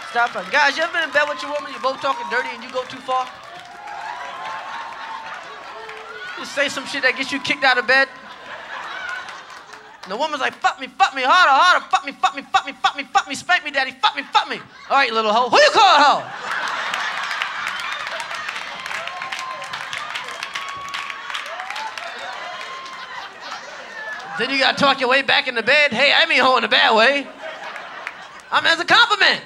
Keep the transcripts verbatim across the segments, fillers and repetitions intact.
Stop it. Guys, you ever been in bed with your woman, you're both talking dirty and you go too far? You say some shit that gets you kicked out of bed. And the woman's like, fuck me, fuck me, harder, harder, fuck me, fuck me, fuck me, fuck me, fuck me, spank me, daddy, fuck me, fuck me. All right, little hoe. Who you call a hoe? Then you gotta talk your way back in the bed. Hey, I mean hoe in a bad way. I mean, as a compliment.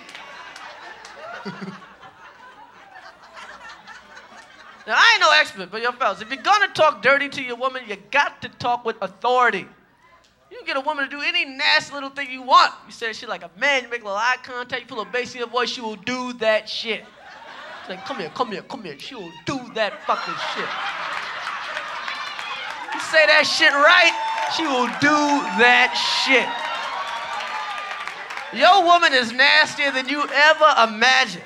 Now, I ain't no expert, but yo, fellas, if you're gonna talk dirty to your woman, you got to talk with authority. You can get a woman to do any nasty little thing you want. You say shit like a man, you make a little eye contact, you put a little bass in your voice, she will do that shit. She's like, come here, come here, come here. She will do that fucking shit. You say that shit right, she will do that shit. Your woman is nastier than you ever imagined.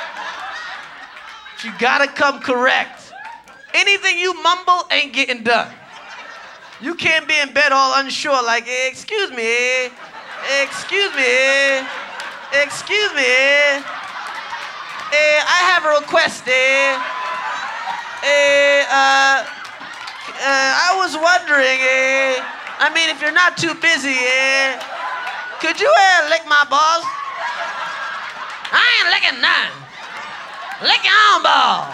You gotta come correct. Anything you mumble ain't getting done. You can't be in bed all unsure like, eh, excuse me, eh, excuse me, eh, excuse me, eh, eh, I have a request, eh, eh, uh, uh, I was wondering, eh, I mean, if you're not too busy, eh, could you, eh, lick my balls? I ain't licking none. Lick your own ball.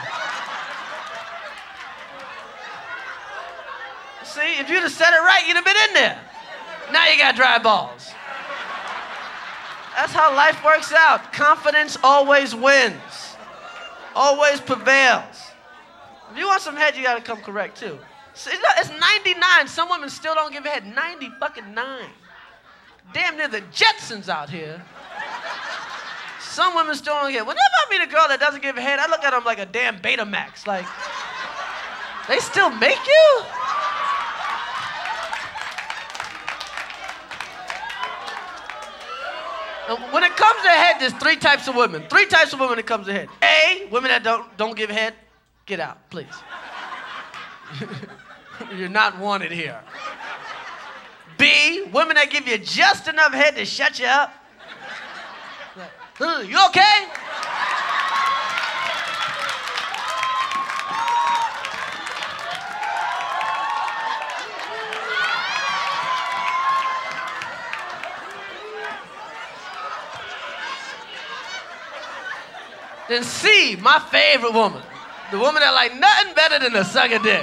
See, if you'd have said it right, you'd have been in there. Now you got dry balls. That's how life works out. Confidence always wins. Always prevails. If you want some head, you gotta come correct too. See, it's ninety-nine. Some women still don't give head. ninety fucking nine. Damn near the Jetsons out here. Some women still don't get. Whenever I meet a girl that doesn't give a head, I look at them like a damn Betamax. Like, they still make you? And when it comes to head, there's three types of women. Three types of women when it comes to head. A, women that don't don't give head, get out, please. You're not wanted here. B, women that give you just enough head to shut you up. You okay? Then C, my favorite woman. The woman that like nothing better than a sucker dick.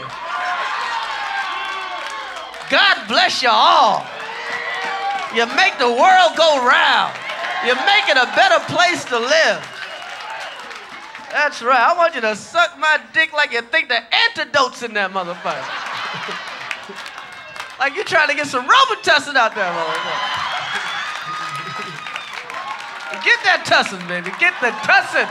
God bless you all. You make the world go round. You make it a better place to live. That's right. I want you to suck my dick like you think the antidote's in that motherfucker. Like you're trying to get some Robitussin out there, motherfucker. Get that tussin, baby. Get the tussin.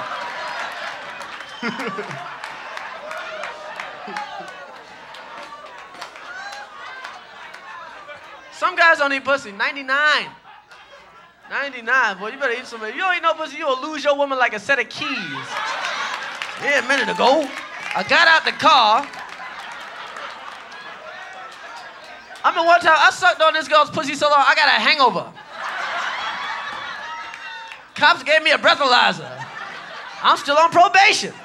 Some guys don't eat pussy. ninety-nine. ninety-nine, boy, you better eat some. You don't eat no pussy, you'll lose your woman like a set of keys. Yeah, a minute ago, I got out the car. I mean, one time, I sucked on this girl's pussy so long, I got a hangover. Cops gave me a breathalyzer. I'm still on probation.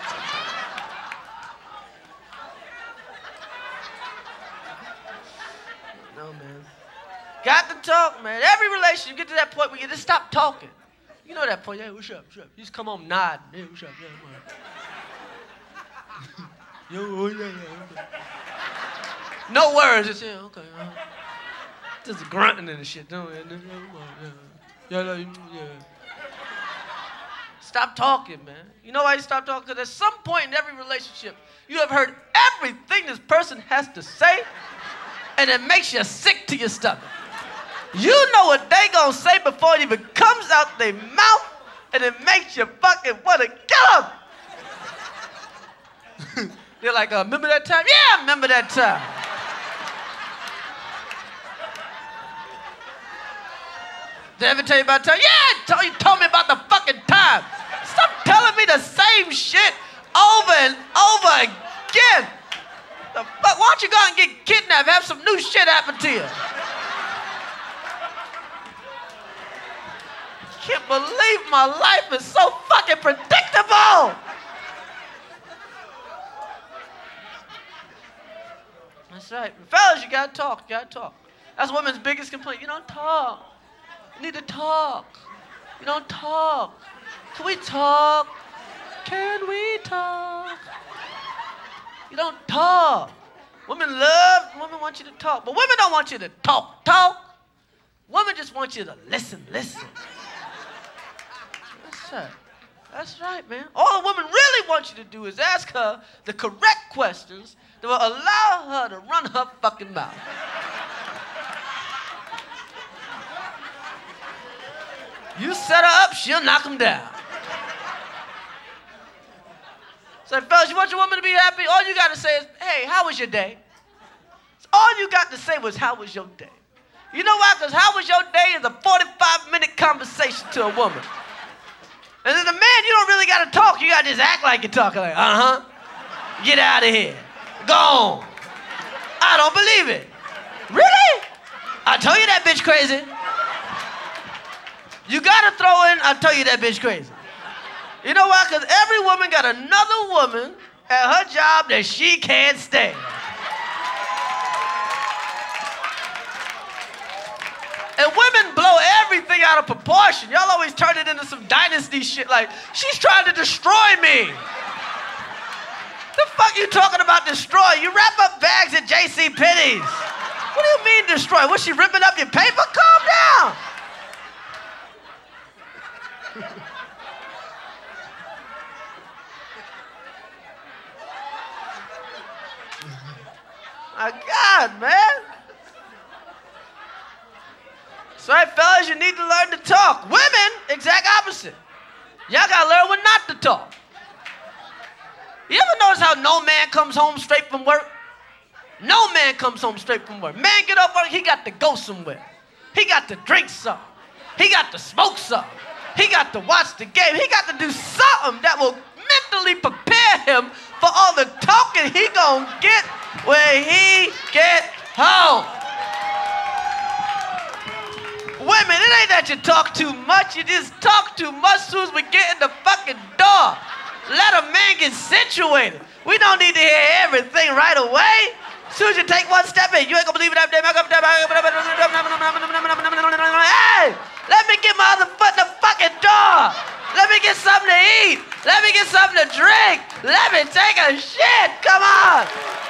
No, man. Got to talk, man. Every relationship, you get to that point where you just stop talking. You know that point. Hey, what's up? What's up? You just come home nodding. Hey, what's up? Yeah, what's up? Yo, oh, yeah, yeah. No words. Just, yeah, okay. Uh, just grunting and shit. No, yeah, yeah, yeah, yeah. Stop talking, man. You know why you stop talking? Because at some point in every relationship, you have heard everything this person has to say, and it makes you sick to your stomach. You know what they gonna say before it even comes out their mouth, and it makes you fucking wanna kill them. They're like, uh, remember that time? Yeah, I remember that time. Did I ever tell you about time? Yeah, told, you told me about the fucking time. Stop telling me the same shit over and over again. The fuck? Why don't you go out and get kidnapped? Have some new shit happen to you. can't believe my life is so fucking predictable. That's right. Fellas, you gotta talk, you gotta talk. That's women's biggest complaint. You don't talk. You need to talk. You don't talk. Can we talk? Can we talk? You don't talk. Women love, women want you to talk. But women don't want you to talk, talk. Women just want you to listen, listen. That's right. That's right, man. All a woman really wants you to do is ask her the correct questions that will allow her to run her fucking mouth. You set her up, she'll knock him down. So, fellas, you want your woman to be happy? All you got to say is, hey, how was your day? All you got to say was, how was your day? You know why? Because how was your day is a forty-five minute conversation to a woman. And as a man, you don't really got to talk. You got to just act like you're talking. Like, uh-huh. Get out of here. Go on. I don't believe it. Really? I told you that bitch crazy. You got to throw in, I tell you that bitch crazy. You know why? Because every woman got another woman at her job that she can't stand. And women blow everything out of proportion. Y'all always turn it into some dynasty shit like, she's trying to destroy me. The fuck you talking about destroy? You wrap up bags at J C Penney's. What do you mean destroy? Was she ripping up your paper? Calm down. My God, man. So, right, fellas, you need to learn to talk. Women, exact opposite. Y'all gotta learn when not to talk. You ever notice how no man comes home straight from work? No man comes home straight from work. Man get off work, he got to go somewhere. He got to drink something. He got to smoke something. He got to watch the game. He got to do something that will mentally prepare him for all the talking he gonna get when he get home. Women, it ain't that you talk too much. You just talk too much as soon as we get in the fucking door. Let a man get situated. We don't need to hear everything right away. As soon as you take one step in, you ain't gonna believe it. Hey, let me get my other foot in the fucking door. Let me get something to eat. Let me get something to drink. Let me take a shit. Come on.